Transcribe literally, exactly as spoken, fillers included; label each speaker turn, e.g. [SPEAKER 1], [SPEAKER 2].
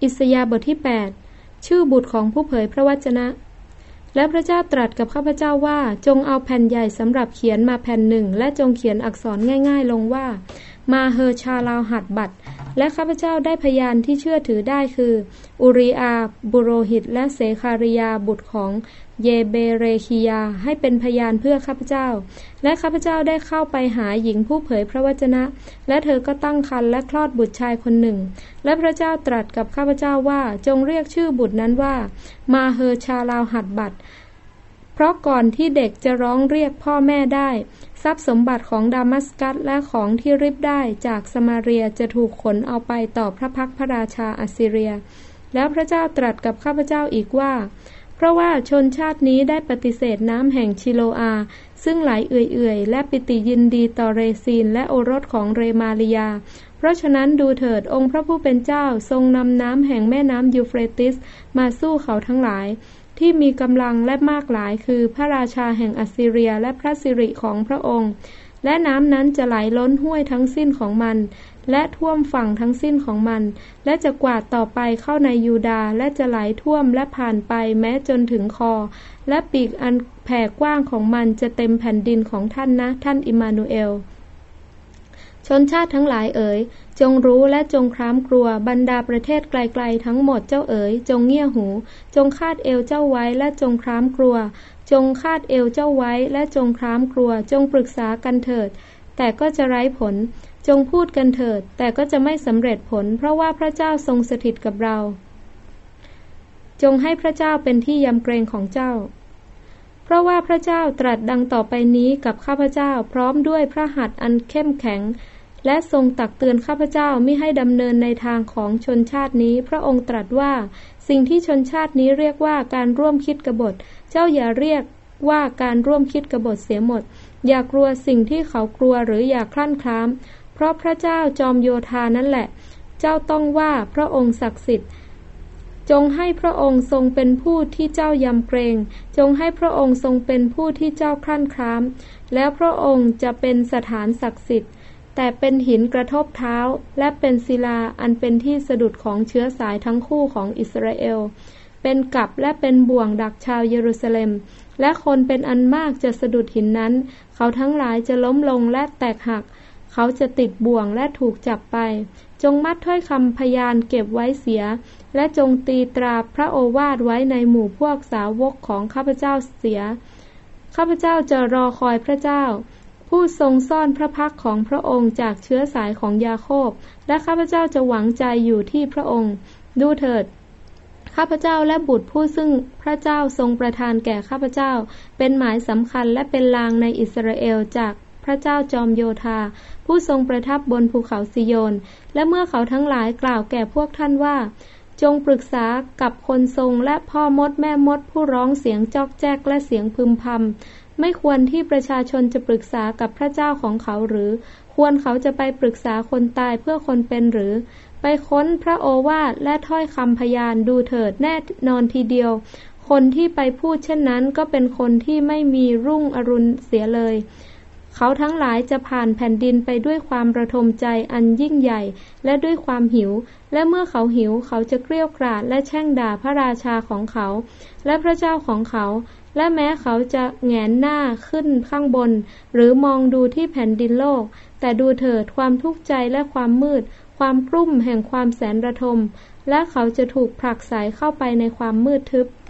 [SPEAKER 1] อิสยาห์บทที่แปดชื่อบุตรของผู้เผยพระวจนะและพระเจ้าตรัสกับข้าพเจ้าว่าจงเอาแผ่นใหญ่สำหรับเขียนมาแผ่นหนึ่งและจงเขียนอักษรง่ายๆลงว่ามาเฮอชาลาหัดบัตและข้าพเจ้าได้พยานที่เชื่อถือได้คืออุริอาบุโรหิตและเสคาริยาบุตรของเยเบเรคียาให้เป็นพยานเพื่อข้าพเจ้าและข้าพเจ้าได้เข้าไปหาหญิงผู้เผยพระวจนะและเธอก็ตั้งครรภ์และคลอดบุตรชายคนหนึ่งและพระเจ้าตรัสกับข้าพเจ้าว่าจงเรียกชื่อบุตรนั้นว่ามาเฮอชาลาหัดบัตเพราะก่อนที่เด็กจะร้องเรียกพ่อแม่ได้ทรัพย์สมบัติของดามัสกัสและของที่ริบได้จากสมาเรียจะถูกขนเอาไปต่อพระพักพระราชาอัสซีเรียแล้วพระเจ้าตรัสกับข้าพเจ้าอีกว่าเพราะว่าชนชาตินี้ได้ปฏิเสธน้ำแห่งชิโลอาซึ่งไหลเอื่อยๆและปิติยินดีต่อเรซีนและโอรสของเรมาลียาเพราะฉะนั้นดูเถิดองค์พระผู้เป็นเจ้าทรงนำน้ำแห่งแม่น้ำยูเฟรติสมาสู้เขาทั้งหลายที่มีกำลังและมากหลายคือพระราชาแห่งอัสซีเรียและพระสิริของพระองค์และน้ำนั้นจะไหลล้นห้วยทั้งสิ้นของมันและท่วมฝั่งทั้งสิ้นของมันและจะกวาดต่อไปเข้าในยูดาห์และจะไหลท่วมและผ่านไปแม้จนถึงคอและปีกอันแผ่กว้างของมันจะเต็มแผ่นดินของท่านนะท่านอิมมานูเอลชนชาติทั้งหลายเอ๋ยจงรู้และจงคร้ามกลัวบรรดาประเทศไกลๆทั้งหมดเจ้าเอ๋ยจงเงี่ยหูจงคาดเอวเจ้าไว้และจงคร้ามกลัวจงคาดเอวเจ้าไว้และจงคร้ามกลัวจงปรึกษากันเถิดแต่ก็จะไร้ผลจงพูดกันเถิดแต่ก็จะไม่สำเร็จผลเพราะว่าพระเจ้าทรงสถิตกับเราจงให้พระเจ้าเป็นที่ยำเกรงของเจ้าเพราะว่าพระเจ้าตรัสดังต่อไปนี้กับข้าพเจ้าพร้อมด้วยพระหัตถ์อันเข้มแข็งและทรงตักเตือนข้าพเจ้ามิให้ดำเนินในทางของชนชาตินี้พระองค์ตรัสว่าสิ่งที่ชนชาตินี้เรียกว่าการร่วมคิดกบฏเจ้าอย่าเรียกว่าการร่วมคิดกบฏเสียหมดอย่ากลัวสิ่งที่เขากลัวหรืออย่าคลั่นคล้ามเพราะพระเจ้าจอมโยธานั่นแหละเจ้าต้องว่าพระองค์ศักดิ์สิทธิ์จงให้พระองค์ทรงเป็นผู้ที่เจ้ายำเกรงจงให้พระองค์ทรงเป็นผู้ที่เจ้าคลั่นคล้ามแล้วพระองค์จะเป็นสถานศักดิ์สิทธิ์แต่เป็นหินกระทบเท้าและเป็นศิลาอันเป็นที่สะดุดของเชื้อสายทั้งคู่ของอิสราเอลเป็นกับและเป็นบ่วงดักชาวเยรูซาเล็มและคนเป็นอันมากจะสะดุดหินนั้นเขาทั้งหลายจะล้มลงและแตกหักเขาจะติดบ่วงและถูกจับไปจงมัดถ้อยคำพยานเก็บไว้เสียและจงตีตราพระโอวาทไว้ในหมู่พวกสาวกของข้าพเจ้าเสียข้าพเจ้าจะรอคอยพระเจ้าผู้ทรงซ่อนพระพักของพระองค์จากเชื้อสายของยาโคบและข้าพเจ้าจะหวังใจอยู่ที่พระองค์ดูเถิดข้าพเจ้าและบุตรผู้ซึ่งพระเจ้าทรงประทานแก่ข้าพเจ้าเป็นหมายสำคัญและเป็นลางในอิสราเอลจากพระเจ้าจอมโยธาผู้ทรงประทับบนภูเขาซิโยนและเมื่อเขาทั้งหลายกล่าวแก่พวกท่านว่าจงปรึกษากับคนทรงและพ่อมดแม่มดผู้ร้องเสียงจอกแจ๊กและเสียงพึมพำไม่ควรที่ประชาชนจะปรึกษากับพระเจ้าของเขาหรือควรเขาจะไปปรึกษาคนตายเพื่อคนเป็นหรือไปค้นพระโอวาทและถ้อยคำพยานดูเถิดแน่นอนทีเดียวคนที่ไปพูดเช่นนั้นก็เป็นคนที่ไม่มีรุ่งอรุณเสียเลยเขาทั้งหลายจะผ่านแผ่นดินไปด้วยความระทมใจอันยิ่งใหญ่และด้วยความหิวและเมื่อเขาหิวเขาจะเกรี้ยวกราดและแช่งด่าพระราชาของเขาและพระเจ้าของเขาและแม้เขาจะแหงนหน้าขึ้นข้างบนหรือมองดูที่แผ่นดินโลกแต่ดูเถิดความทุกข์ใจและความมืดความกลุ้มแห่งความแสนระทมและเขาจะถูกผลักไสเข้าไปในความมืดทึบ